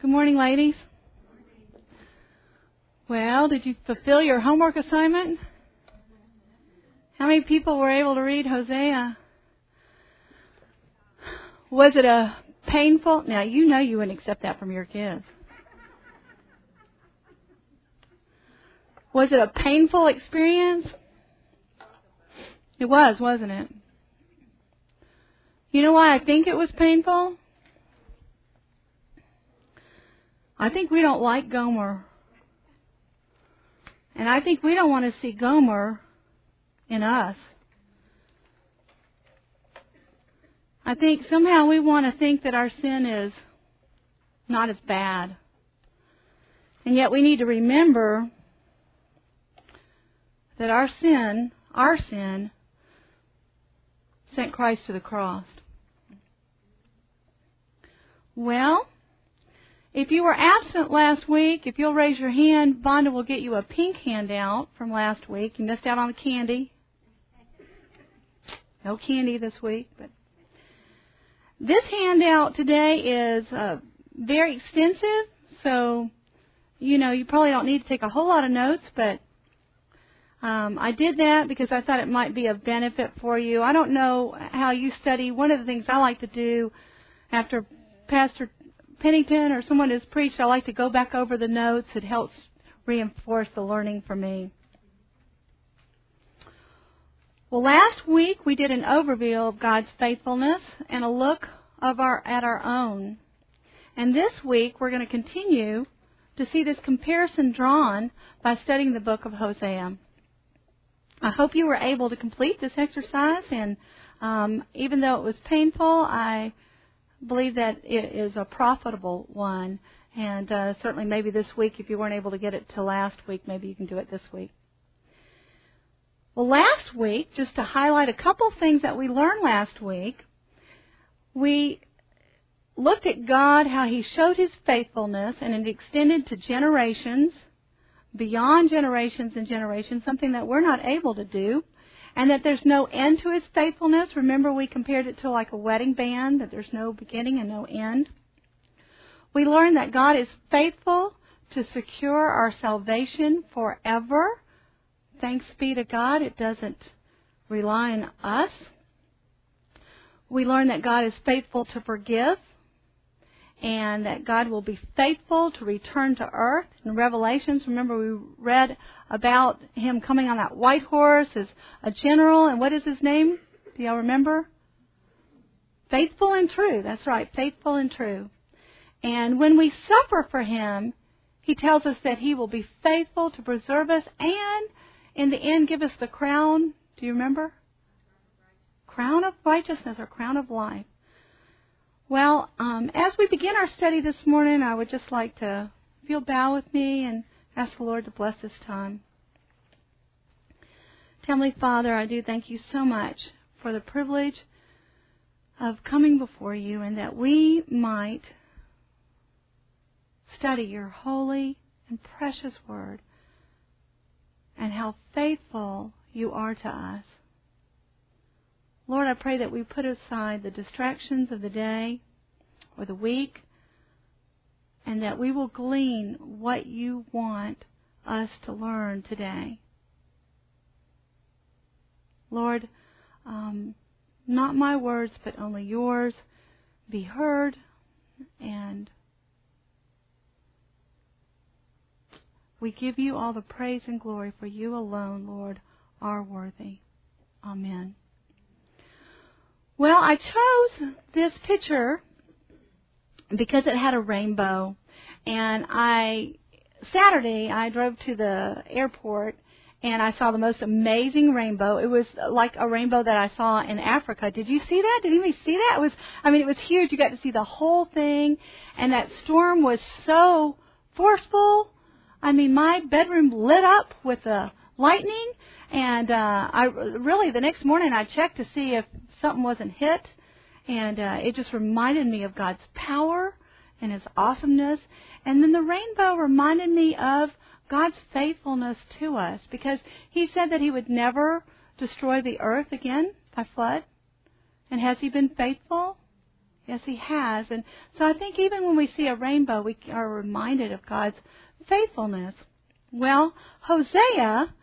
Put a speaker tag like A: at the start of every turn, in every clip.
A: Good morning, ladies. Well, did you fulfill your homework assignment? How many people were able to read Hosea? Was it a painful... Now, you know you wouldn't accept that from your kids. Was it a painful experience? It was, wasn't it? You know why I think it was painful? I think we don't like Gomer. And I think we don't want to see Gomer in us. I think somehow we want to think that our sin is not as bad. And yet we need to remember that our sin sent Christ to the cross. Well, if you were absent last week, if you'll raise your hand, Vonda will get you a pink handout from last week. You missed out on the candy. No candy this week. But this handout today is very extensive, so you probably don't need to take a whole lot of notes, but I did that because I thought it might be of benefit for you. I don't know how you study. One of the things I like to do after Pastor Pennington or someone has preached, I like to go back over the notes. It helps reinforce the learning for me. Well, last week we did an overview of God's faithfulness and a look at our own. And this week we're going to continue to see this comparison drawn by studying the book of Hosea. I hope you were able to complete this exercise, and even though it was painful, I believe that it is a profitable one. And certainly maybe this week, if you weren't able to get it till last week, maybe you can do it this week. Well, last week, just to highlight a couple things that we learned last week, we looked at God, how He showed His faithfulness, and it extended to generations, beyond generations and generations, something that we're not able to do, and that there's no end to His faithfulness. Remember, we compared it to like a wedding band, that there's no beginning and no end. We learned that God is faithful to secure our salvation forever. Thanks be to God, it doesn't rely on us. We learned that God is faithful to forgive, and that God will be faithful to return to earth. In Revelations, remember we read about Him coming on that white horse as a general, and what is His name? Do y'all remember? Faithful and true. That's right, faithful and true. And when we suffer for Him, He tells us that He will be faithful to preserve us and in the end give us the crown. Do you remember? Crown of righteousness or crown of life. Well, as we begin our study this morning, I would just like to, if you'll bow with me and ask the Lord to bless this time. Heavenly Father, I do thank You so much for the privilege of coming before You, and that we might study Your holy and precious Word, and how faithful You are to us. Lord, I pray that we put aside the distractions of the day or the week, and that we will glean what You want us to learn today. Lord, not my words, but only Yours be heard, and we give You all the praise and glory, for You alone, Lord, are worthy. Amen. Well, I chose this picture because it had a rainbow. And Saturday, I drove to the airport and I saw the most amazing rainbow. It was like a rainbow that I saw in Africa. Did you see that? Did anybody see that? It was huge. You got to see the whole thing. And that storm was so forceful. My bedroom lit up with the lightning. And the next morning I checked to see if something wasn't hit. And it just reminded me of God's power and His awesomeness. And then the rainbow reminded me of God's faithfulness to us, because He said that He would never destroy the earth again by flood. And has He been faithful? Yes, He has. And so I think even when we see a rainbow, we are reminded of God's faithfulness. Well, Hosea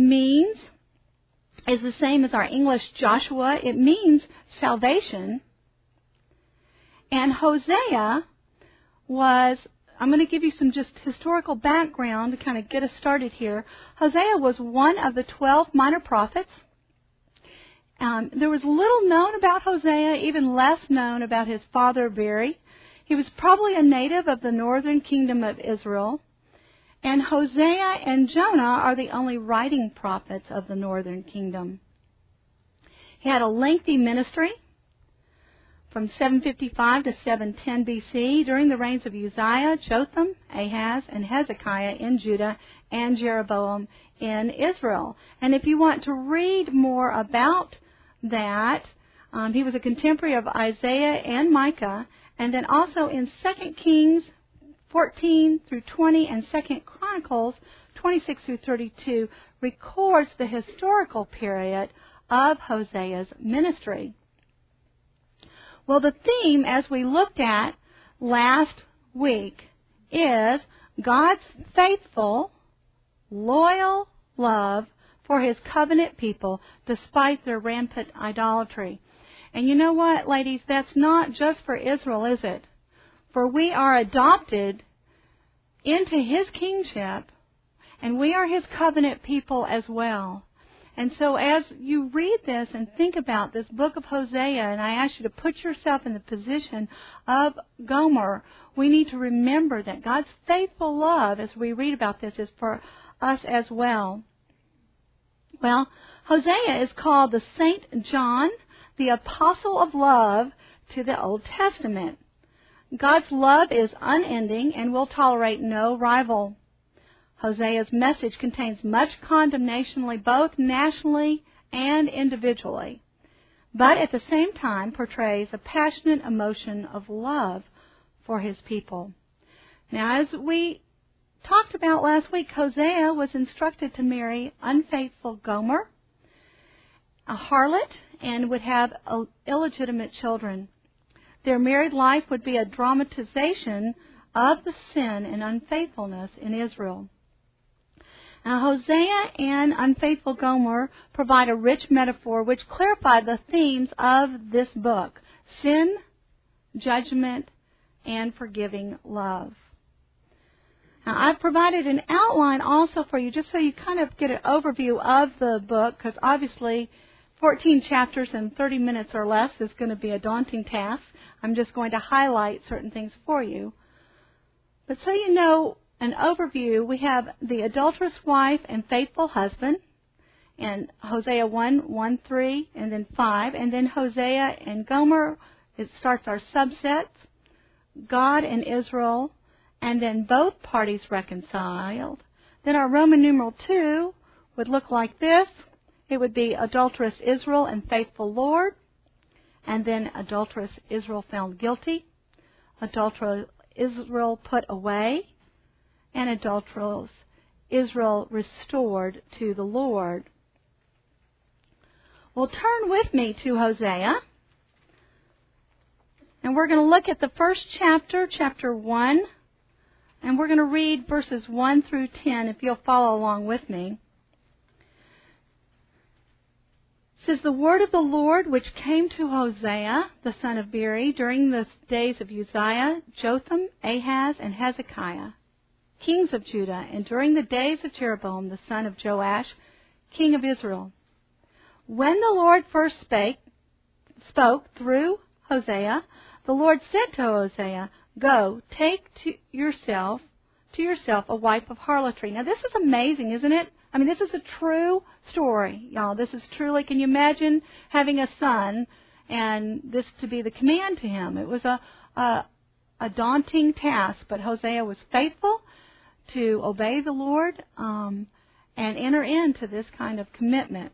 A: is the same as our English Joshua. It means salvation. And Hosea I'm going to give you some just historical background to kind of get us started here. Hosea was one of the 12 minor prophets. There was little known about Hosea, even less known about his father Beri. He was probably a native of the northern kingdom of Israel. And Hosea and Jonah are the only writing prophets of the northern kingdom. He had a lengthy ministry from 755 to 710 BC during the reigns of Uzziah, Jotham, Ahaz, and Hezekiah in Judah, and Jeroboam in Israel. And if you want to read more about that, he was a contemporary of Isaiah and Micah, and then also in 2 Kings 14 through 20 and 2 Chronicles 26 through 32 records the historical period of Hosea's ministry. Well, the theme, as we looked at last week, is God's faithful, loyal love for His covenant people despite their rampant idolatry. And you know what, ladies? That's not just for Israel, is it? For we are adopted into His kingship, and we are His covenant people as well. And so as you read this and think about this book of Hosea, and I ask you to put yourself in the position of Gomer, we need to remember that God's faithful love, as we read about this, is for us as well. Well, Hosea is called the Saint John, the apostle of love to the Old Testament. God's love is unending and will tolerate no rival. Hosea's message contains much condemnation, both nationally and individually, but at the same time portrays a passionate emotion of love for his people. Now, as we talked about last week, Hosea was instructed to marry unfaithful Gomer, a harlot, and would have illegitimate children. Their married life would be a dramatization of the sin and unfaithfulness in Israel. Now, Hosea and unfaithful Gomer provide a rich metaphor which clarify the themes of this book: sin, judgment, and forgiving love. Now, I've provided an outline also for you just so you kind of get an overview of the book, because obviously 14 chapters in 30 minutes or less is going to be a daunting task. I'm just going to highlight certain things for you. But so you know, an overview, we have the adulterous wife and faithful husband, and Hosea 1, 3, and then 5. And then Hosea and Gomer, it starts our subsets, God and Israel, and then both parties reconciled. Then our Roman numeral 2 would look like this. It would be adulterous Israel and faithful Lord, and then adulterous Israel found guilty, adulterous Israel put away, and adulterous Israel restored to the Lord. Well, turn with me to Hosea, and we're going to look at the first chapter, chapter 1, and we're going to read verses 1 through 10 if you'll follow along with me. It says, "The word of the Lord which came to Hosea, the son of Beri, during the days of Uzziah, Jotham, Ahaz, and Hezekiah, kings of Judah, and during the days of Jeroboam, the son of Joash, king of Israel. When the Lord first spoke through Hosea, the Lord said to Hosea, 'Go, take to yourself a wife of harlotry.'" Now, this is amazing, isn't it? I mean, this is a true story, y'all. This is truly, can you imagine having a son and this to be the command to him? It was a daunting task, but Hosea was faithful to obey the Lord and enter into this kind of commitment.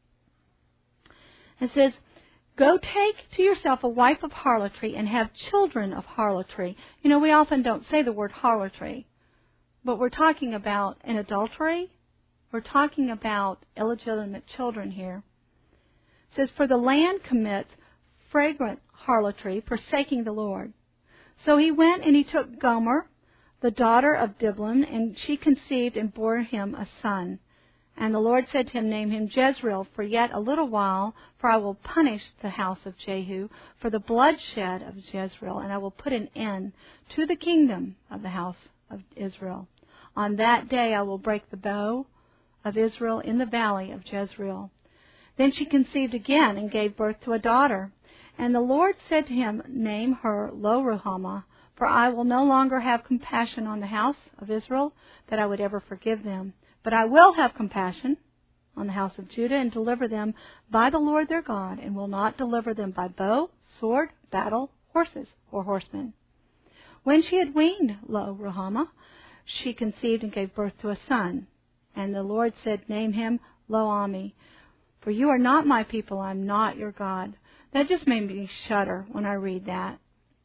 A: It says, "Go take to yourself a wife of harlotry and have children of harlotry." You know, we often don't say the word harlotry, but we're talking about an adultery. We're talking about illegitimate children here. It says, "For the land commits fragrant harlotry, forsaking the Lord. So he went and he took Gomer, the daughter of Diblaim, and she conceived and bore him a son. And the Lord said to him, Name him Jezreel for yet a little while, for I will punish the house of Jehu for the bloodshed of Jezreel, and I will put an end to the kingdom of the house of Israel. On that day I will break the bow of Israel in the valley of Jezreel. Then she conceived again and gave birth to a daughter. And the Lord said to him, Name her Lo-ruhamah, for I will no longer have compassion on the house of Israel, that I would ever forgive them. But I will have compassion on the house of Judah and deliver them by the Lord their God, and will not deliver them by bow, sword, battle, horses, or horsemen. When she had weaned Lo-ruhamah, she conceived and gave birth to a son. And the Lord said, Name him Lo-ammi, for you are not my people, I am not your God. That just made me shudder when I read that.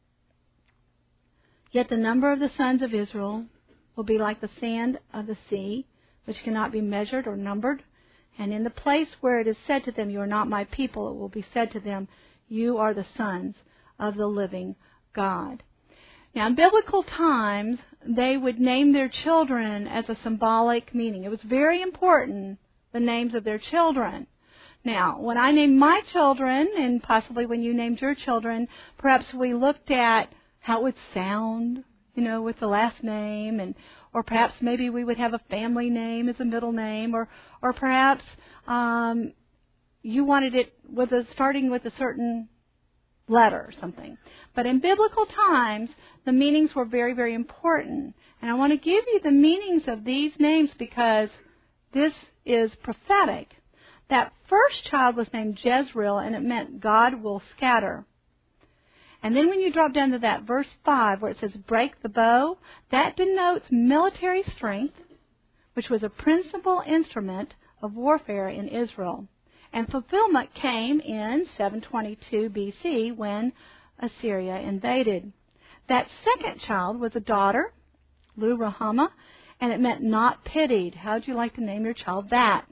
A: Yet the number of the sons of Israel will be like the sand of the sea, which cannot be measured or numbered. And in the place where it is said to them, You are not my people, it will be said to them, You are the sons of the living God. Now, in biblical times, they would name their children as a symbolic meaning. It was very important, the names of their children. Now, when I named my children, and possibly when you named your children, perhaps we looked at how it would sound, with the last name, or perhaps maybe we would have a family name as a middle name, or perhaps you wanted it starting with a certain letter or something. But in biblical times, the meanings were very, very important. And I want to give you the meanings of these names because this is prophetic. That first child was named Jezreel, and it meant God will scatter. And then when you drop down to that verse 5 where it says break the bow, that denotes military strength, which was a principal instrument of warfare in Israel. And fulfillment came in 722 BC when Assyria invaded. That second child was a daughter, Lo-ruhamah, and it meant not pitied. How would you like to name your child that?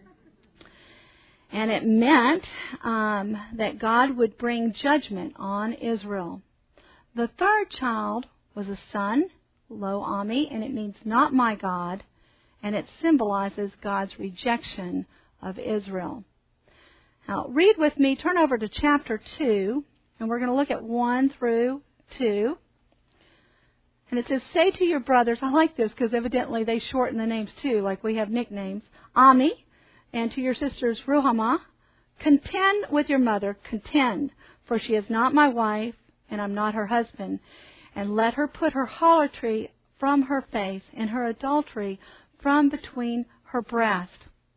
A: And it meant that God would bring judgment on Israel. The third child was a son, Lo-ammi, and it means not my God, and it symbolizes God's rejection of Israel. Now, read with me, turn over to chapter 2, and we're going to look at 1 through 2. And it says, Say to your brothers, I like this because evidently they shorten the names too, like we have nicknames, Ammi, and to your sisters, Ruhamah, contend with your mother, contend, for she is not my wife, and I'm not her husband. And let her put her harlotry from her face, and her adultery from between her breast.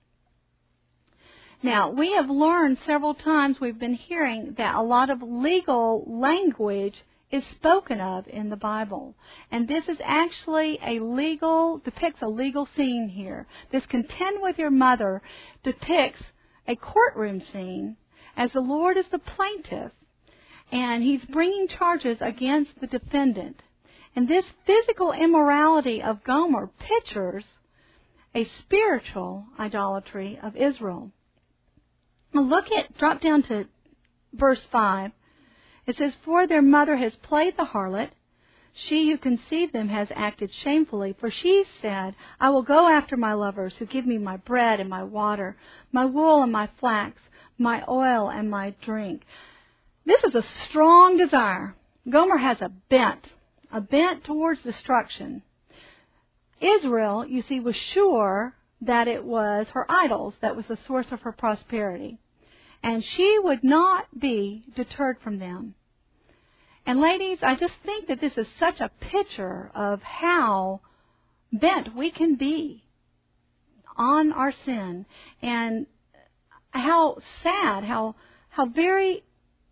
A: Now, we have learned several times, we've been hearing that a lot of legal language is spoken of in the Bible. And this is actually depicts a legal scene here. This contend with your mother depicts a courtroom scene as the Lord is the plaintiff and He's bringing charges against the defendant. And this physical immorality of Gomer pictures a spiritual idolatry of Israel. Now drop down to verse 5. It says, For their mother has played the harlot. She who conceived them has acted shamefully. For she said, I will go after my lovers who give me my bread and my water, my wool and my flax, my oil and my drink. This is a strong desire. Gomer has a bent towards destruction. Israel, you see, was sure that it was her idols that was the source of her prosperity. And she would not be deterred from them. And ladies, I just think that this is such a picture of how bent we can be on our sin, and how sad, how very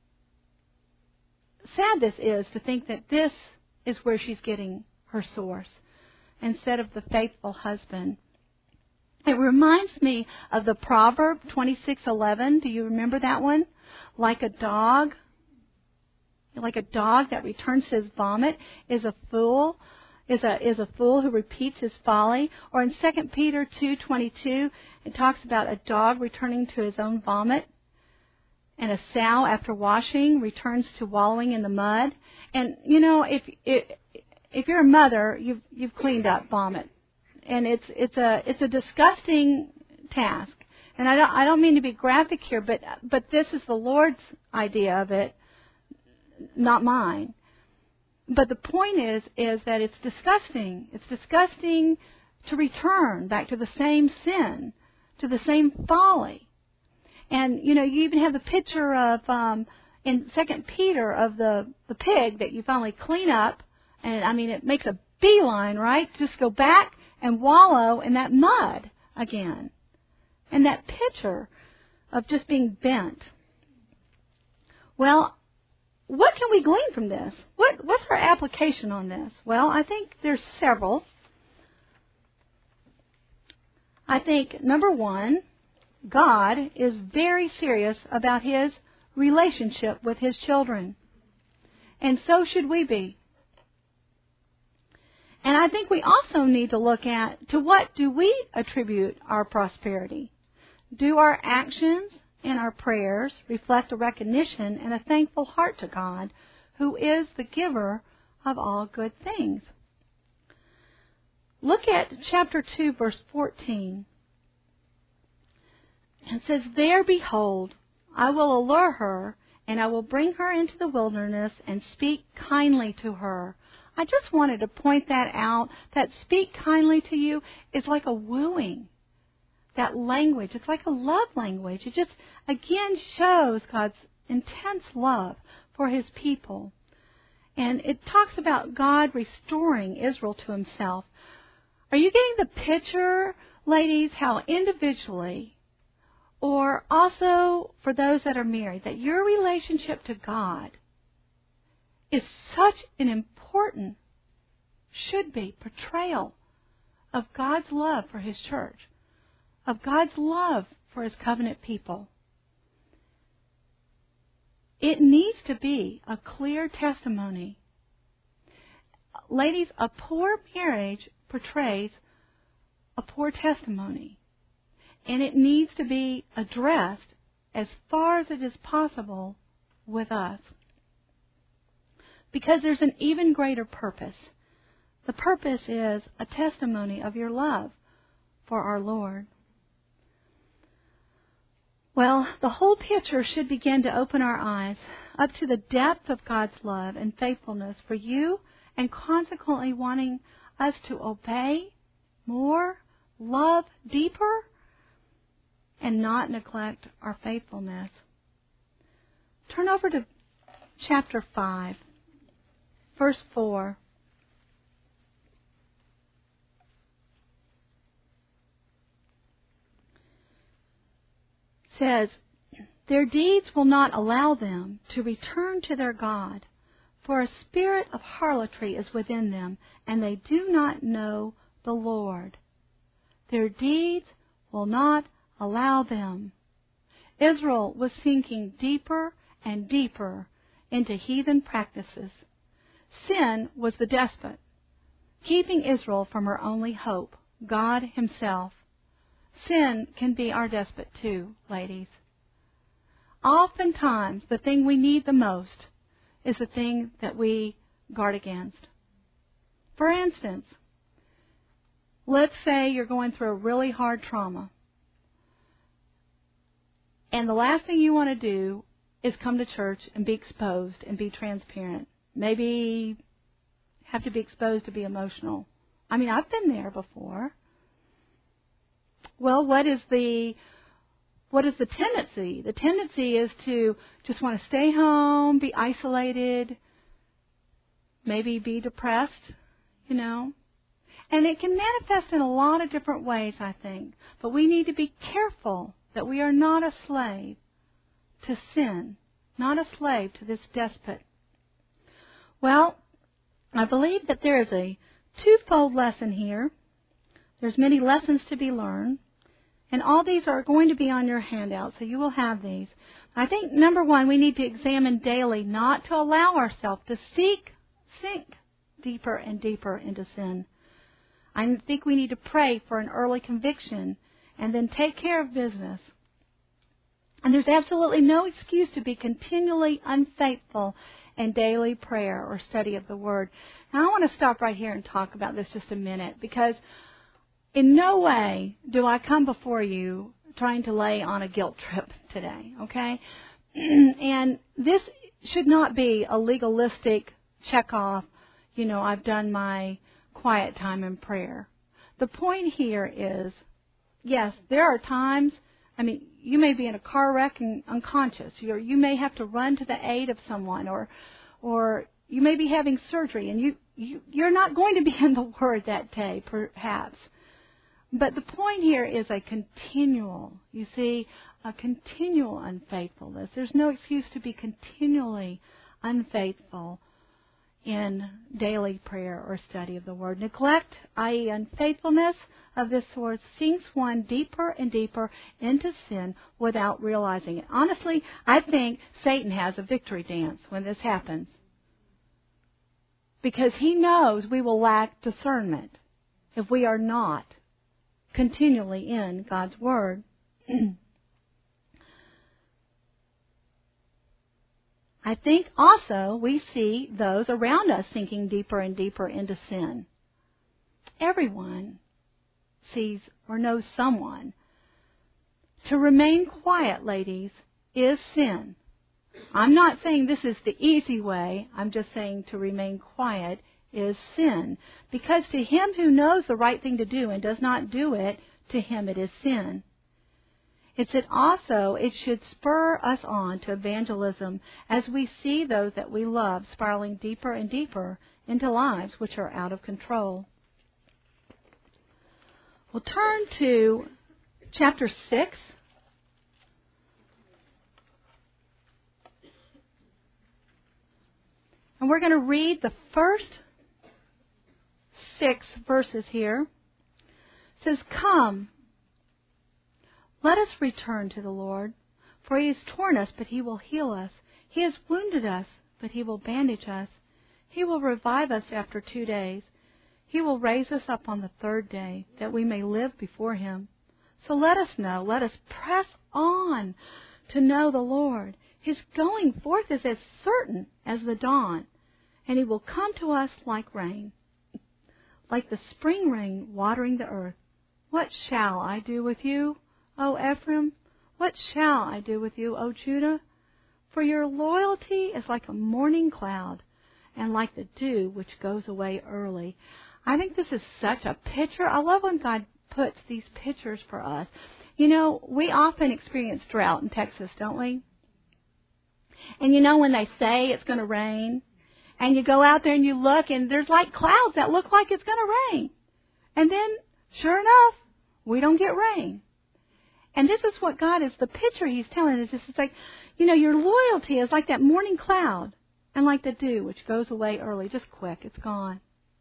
A: sad this is to think that this is where she's getting her source instead of the faithful husband. It reminds me of the proverb 26:11. Do you remember that one? Like a dog that returns to his vomit is a fool who repeats his folly. Or in 2 Peter 2:22, it talks about a dog returning to his own vomit. and a sow after washing returns to wallowing in the mud. And you know, if you're a mother, you've cleaned up vomit, and it's a disgusting task. And I don't mean to be graphic here, but this is the Lord's idea of it, not mine. But the point is that it's disgusting. It's disgusting to return back to the same sin, to the same folly. And, you know, you even have the picture of, in 2 Peter, of the pig that you finally clean up. And, I mean, it makes a beeline, right? Just go back and wallow in that mud again. And that picture of just being bent. Well, what can we glean from this? What's our application on this? Well, I think there's several. I think, number one, God is very serious about His relationship with His children. And so should we be. And I think we also need to look at, to what do we attribute our prosperity? Do our actions and our prayers reflect a recognition and a thankful heart to God, who is the giver of all good things? Look at chapter 2, verse 14. It says, "There, behold, I will allure her, and I will bring her into the wilderness and speak kindly to her." I just wanted to point that out. That speak kindly to you is like a wooing. That language, it's like a love language. It just, again, shows God's intense love for His people. And it talks about God restoring Israel to Himself. Are you getting the picture, ladies, how individually, or also for those that are married, that your relationship to God is such an important, should be, portrayal of God's love for His church, of God's love for His covenant people. It needs to be a clear testimony. Ladies, a poor marriage portrays a poor testimony. And it needs to be addressed as far as it is possible with us. Because there's an even greater purpose. The purpose is a testimony of your love for our Lord. Well, the whole picture should begin to open our eyes up to the depth of God's love and faithfulness for you, and consequently wanting us to obey more, love deeper, and not neglect our faithfulness. Turn over to chapter 5, verse 4. Says, "Their deeds will not allow them to return to their God, for a spirit of harlotry is within them, and they do not know the Lord. Their deeds will not allow them." Israel was sinking deeper and deeper into heathen practices. Sin was the despot, keeping Israel from her only hope, God Himself. Sin can be our despot too, ladies. Oftentimes, the thing we need the most is the thing that we guard against. For instance, let's say you're going through a really hard trauma, and the last thing you want to do is come to church and be exposed and be transparent. Maybe have to be exposed to be emotional. I mean, I've been there before. Well, what is the tendency? The tendency is to just want to stay home, be isolated, maybe be depressed, you know. And it can manifest in a lot of different ways, I think. But we need to be careful that we are not a slave to sin, not a slave to this despot. Well, I believe that there is a twofold lesson here. There's many lessons to be learned. And all these are going to be on your handout, so you will have these. I think, number one, we need to examine daily not to allow ourselves to sink deeper and deeper into sin. I think we need to pray for an early conviction and then take care of business. And there's absolutely no excuse to be continually unfaithful in daily prayer or study of the Word. Now, I want to stop right here and talk about this just a minute, because in no way do I come before you trying to lay on a guilt trip today, okay? And this should not be a legalistic check-off, I've done my quiet time in prayer. The point here is, yes, there are times, you may be in a car wreck and unconscious. You may have to run to the aid of someone, or you may be having surgery, and you're not going to be in the Word that day, perhaps. But the point here is a continual unfaithfulness. There's no excuse to be continually unfaithful in daily prayer or study of the Word. Neglect, i.e. unfaithfulness of this sort, sinks one deeper and deeper into sin without realizing it. Honestly, I think Satan has a victory dance when this happens, because he knows we will lack discernment if we are not continually in God's Word. I think also we see those around us sinking deeper and deeper into sin. Everyone sees or knows someone. To remain quiet, ladies, is sin. I'm not saying this is the easy way. I'm just saying to remain quiet is sin. Because to him who knows the right thing to do and does not do it, to him it is sin. It should spur us on to evangelism as we see those that we love spiraling deeper and deeper into lives which are out of control. We'll turn to chapter 6. And we're going to read the first 6 verses here. It says, "Come, let us return to the Lord, for He has torn us, but He will heal us. He has wounded us, but He will bandage us. He will revive us after 2 days. He will raise us up on the 3rd day, that we may live before Him. So let us press on to know the Lord. His going forth is as certain as the dawn, and He will come to us like rain, like the spring rain watering the earth. What shall I do with you, O Ephraim? What shall I do with you, O Judah? For your loyalty is like a morning cloud, and like the dew which goes away early." I think this is such a picture. I love when God puts these pictures for us. We often experience drought in Texas, don't we? And when they say it's going to rain, and you go out there and you look, and there's like clouds that look like it's going to rain. And then, sure enough, we don't get rain. And this is what God is, the picture He's telling us. It's like, your loyalty is like that morning cloud, and like the dew which goes away early, just quick, it's gone.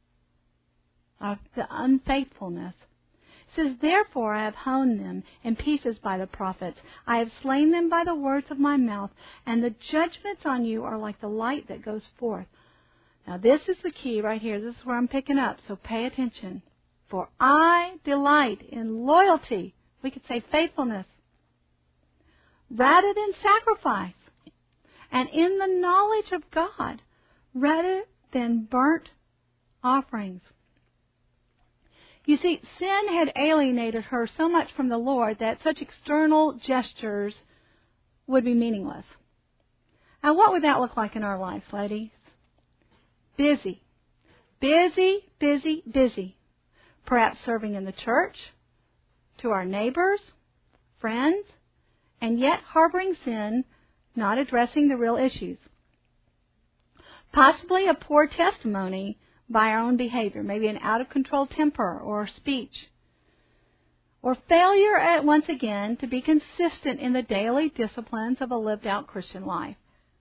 A: The unfaithfulness. It says, "Therefore I have hewn them in pieces by the prophets. I have slain them by the words of my mouth, and the judgments on you are like the light that goes forth." Now this is the key right here. This is where I'm picking up, so pay attention. "For I delight in loyalty," we could say faithfulness, "rather than sacrifice, and in the knowledge of God, rather than burnt offerings." You see, sin had alienated her so much from the Lord that such external gestures would be meaningless. Now, what would that look like in our lives, ladies? Busy. Busy, busy, busy. Perhaps serving in the church, to our neighbors, friends, and yet harboring sin, not addressing the real issues. Possibly a poor testimony by our own behavior, maybe an out-of-control temper or speech. Or failure at once again to be consistent in the daily disciplines of a lived-out Christian life.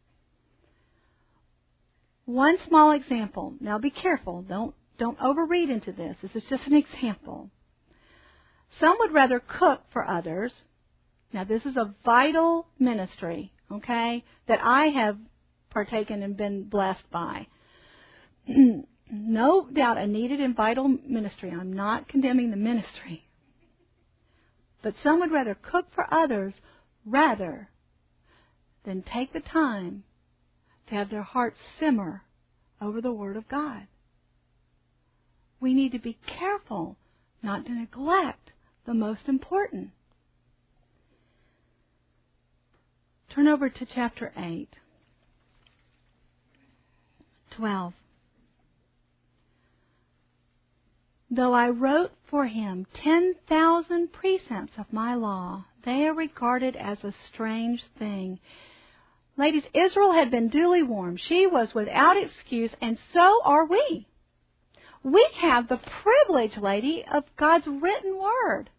A: One small example. Now be careful. Don't overread into this. This is just an example. Some would rather cook for others. Now this is a vital ministry, okay, that I have partaken and been blessed by. No doubt a needed and vital ministry. I'm not condemning the ministry. But some would rather cook for others rather then take the time to have their hearts simmer over the Word of God. We need to be careful not to neglect the most important. Turn over to chapter 8. 12. Though I wrote for him 10,000 precepts of my law, they are regarded as a strange thing. Ladies, Israel had been duly warned. She was without excuse, and so are we. We have the privilege, lady, of God's written Word.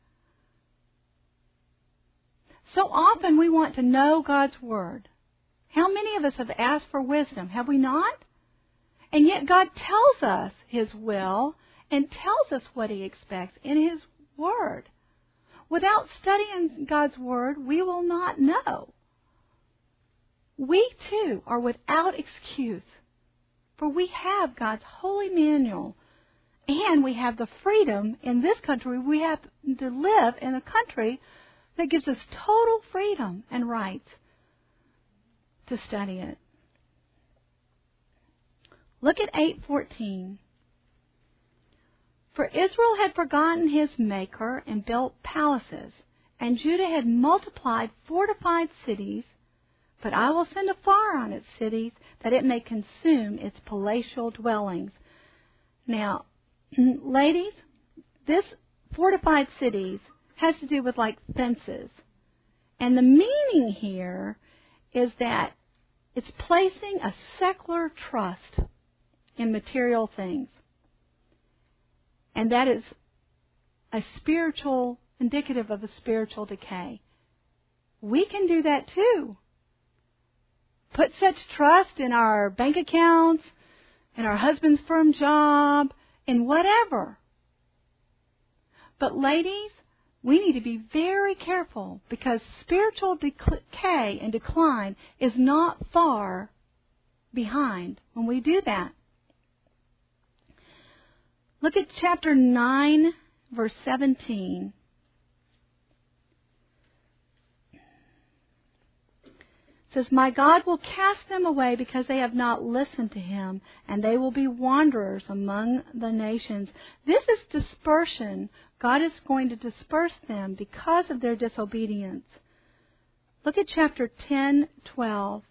A: So often we want to know God's Word. How many of us have asked for wisdom? Have we not? And yet God tells us His will and tells us what He expects in His Word. Without studying God's Word, we will not know. We, too, are without excuse, for we have God's holy manual, and we have the freedom in this country. We have to live in a country that gives us total freedom and right to study it. Look at 8:14. For Israel had forgotten his Maker and built palaces, and Judah had multiplied fortified cities, but I will send a fire on its cities, that it may consume its palatial dwellings. Now, ladies, this fortified cities has to do with like fences. And the meaning here is that it's placing a secular trust in material things. And that is a spiritual, indicative of a spiritual decay. We can do that too. Put such trust in our bank accounts, in our husband's firm job, in whatever. But ladies, we need to be very careful, because spiritual decay and decline is not far behind when we do that. Look at chapter 9, verse 17. It says, My God will cast them away because they have not listened to Him, and they will be wanderers among the nations. This is dispersion. God is going to disperse them because of their disobedience. Look at chapter 10, 12.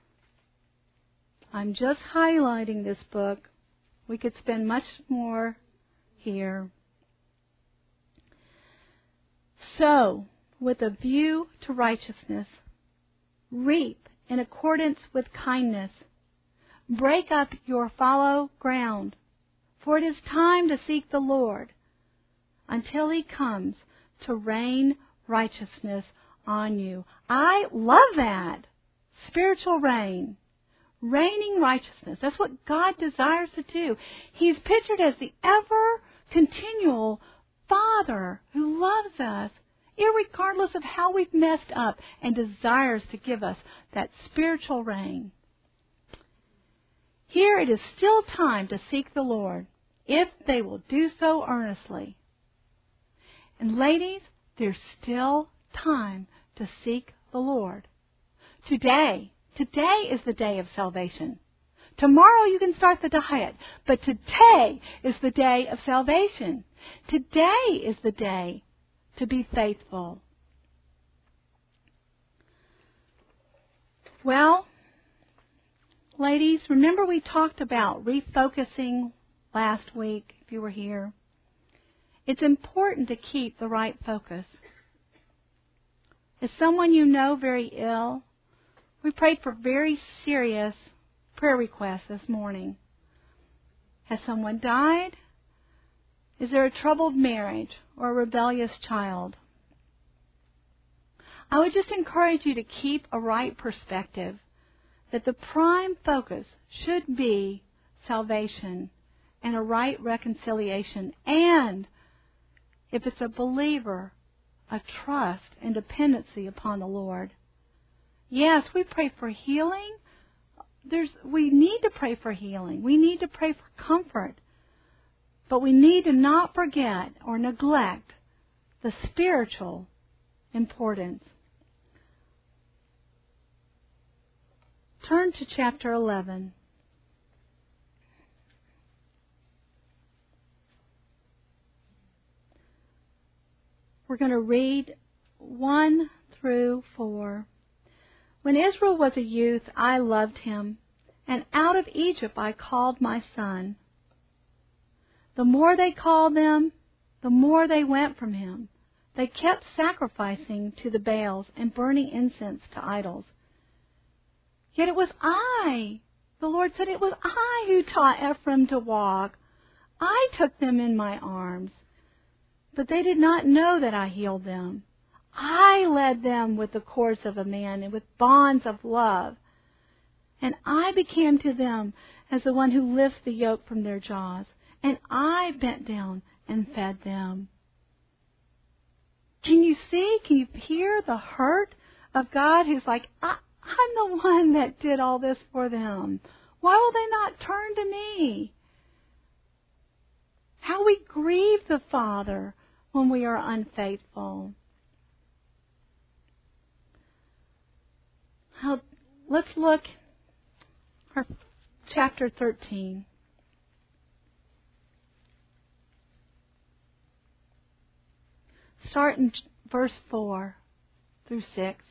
A: I'm just highlighting this book. We could spend much more here. Sow with a view to righteousness. Reap in accordance with kindness. Break up your fallow ground, for it is time to seek the Lord until He comes to rain righteousness on you. I love that. Spiritual rain. Raining righteousness. That's what God desires to do. He's pictured as the ever-continual Father who loves us, irregardless of how we've messed up, and desires to give us that spiritual rain. Here it is still time to seek the Lord, if they will do so earnestly. And ladies, there's still time to seek the Lord. Today is the day of salvation. Tomorrow you can start the diet, but today is the day of salvation. Today is the day to be faithful. Well, ladies, remember we talked about refocusing last week, if you were here. It's important to keep the right focus. Is someone you know very ill? We prayed for very serious prayer requests this morning. Has someone died? Is there a troubled marriage or a rebellious child? I would just encourage you to keep a right perspective, that the prime focus should be salvation and a right reconciliation, and, if it's a believer, a trust and dependency upon the Lord. Yes, we pray for healing. We need to pray for healing. We need to pray for comfort. But we need to not forget or neglect the spiritual importance. turn to chapter 11. We're going to read 1 through 4. When Israel was a youth, I loved him, and out of Egypt I called my son. The more they called them, the more they went from him. They kept sacrificing to the Baals and burning incense to idols. Yet it was I, the Lord said, it was I who taught Ephraim to walk. I took them in my arms. But they did not know that I healed them. I led them with the cords of a man and with bonds of love. And I became to them as the one who lifts the yoke from their jaws. And I bent down and fed them. Can you see? Can you hear the hurt of God who's like, I'm the one that did all this for them. Why will they not turn to me? How we grieve the Father when we are unfaithful. Let's look at chapter 13. Start in verse 4 through 6.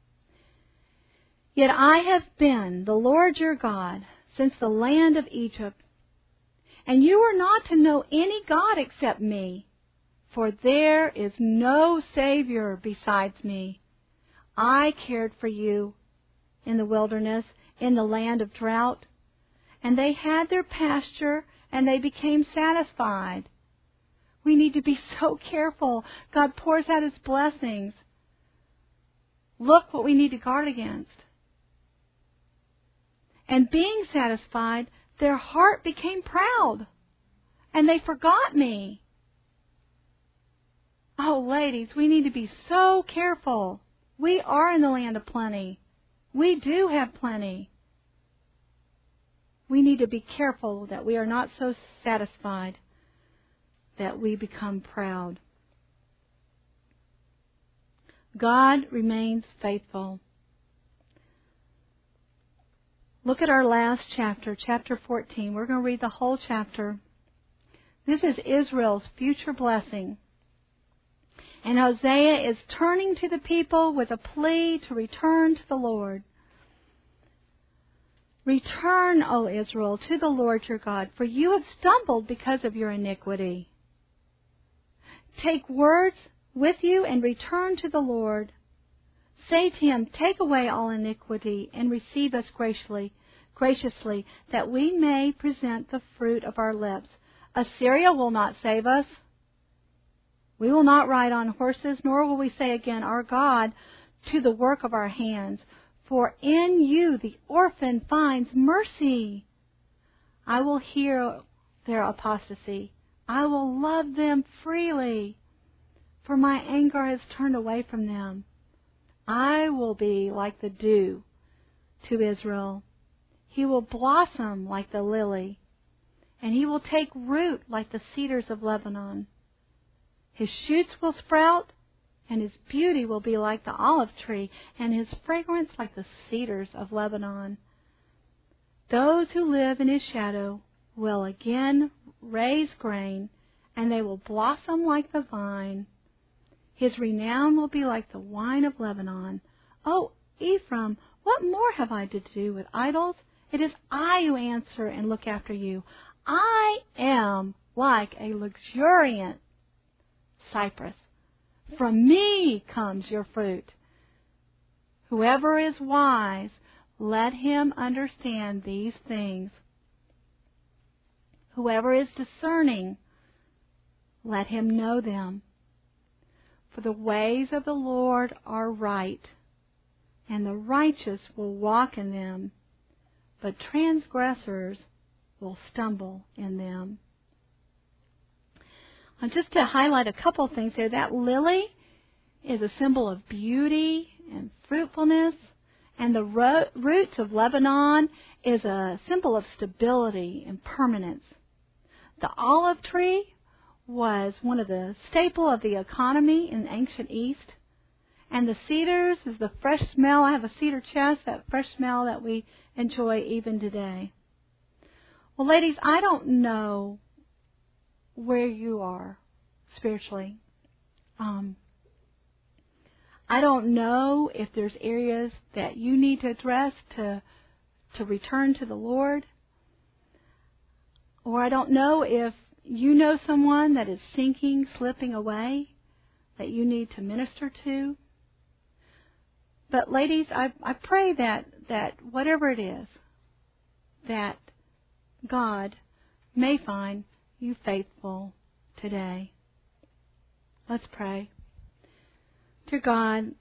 A: Yet I have been the Lord your God since the land of Egypt, and you are not to know any God except me, for there is no Savior besides me. I cared for you in the wilderness, in the land of drought, and they had their pasture, and they became satisfied. We need to be so careful. God pours out His blessings. Look what we need to guard against. And being satisfied, their heart became proud, and they forgot me. Oh, ladies, we need to be so careful. We are in the land of plenty. We do have plenty. We need to be careful that we are not so satisfied that we become proud. God remains faithful. Look at our last chapter, chapter 14. We're going to read the whole chapter. This is Israel's future blessing. And Hosea is turning to the people with a plea to return to the Lord. Return, O Israel, to the Lord your God, for you have stumbled because of your iniquity. Take words with you and return to the Lord. Say to Him, take away all iniquity and receive us graciously, that we may present the fruit of our lips. Assyria will not save us. We will not ride on horses, nor will we say again, our God, to the work of our hands. For in you the orphan finds mercy. I will hear their apostasy. I will love them freely, for my anger has turned away from them. I will be like the dew to Israel. He will blossom like the lily, and he will take root like the cedars of Lebanon. His shoots will sprout, and his beauty will be like the olive tree, and his fragrance like the cedars of Lebanon. Those who live in his shadow will again raise grain, and they will blossom like the vine. His renown will be like the wine of Lebanon. Oh, Ephraim, what more have I to do with idols? It is I who answer and look after you. I am like a luxuriant cypress. From me comes your fruit. Whoever is wise, let him understand these things. Whoever is discerning, let him know them. For the ways of the Lord are right, and the righteous will walk in them, but transgressors will stumble in them. Just to highlight a couple things there, that lily is a symbol of beauty and fruitfulness, and the roots of Lebanon is a symbol of stability and permanence. The olive tree was one of the staple of the economy in the ancient East, And the cedars is the fresh smell. I have a cedar chest, that fresh smell that we enjoy even today. Well, ladies, I don't know where you are spiritually. I don't know if there's areas that you need to address to return to the Lord. Or I don't know if you know someone that is sinking, slipping away, that you need to minister to. But ladies, I pray that whatever it is, that God may find you faithful today. Let's pray. Dear God,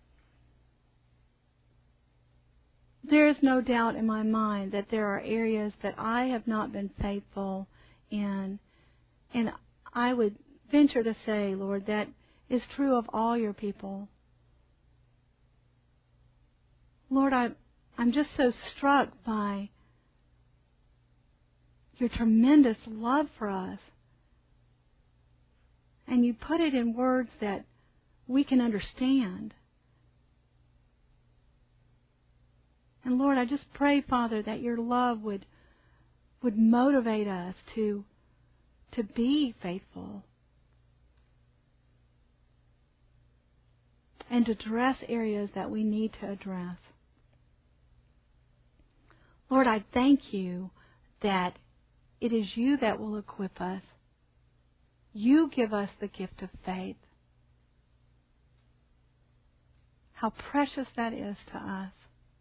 A: there is no doubt in my mind that there are areas that I have not been faithful in. And I would venture to say, Lord, that is true of all your people. Lord, I'm just so struck by your tremendous love for us. And you put it in words that we can understand. And Lord, I just pray, Father, that your love would motivate us to be faithful and to address areas that we need to address. Lord, I thank you that it is you that will equip us. You give us the gift of faith. How precious that is to us.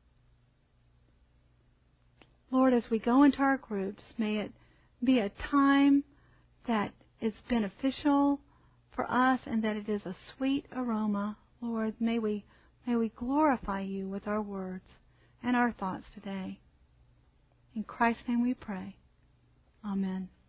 A: Lord, as we go into our groups, may it be a time that is beneficial for us and that it is a sweet aroma. Lord, may we glorify you with our words and our thoughts today. In Christ's name we pray. Amen.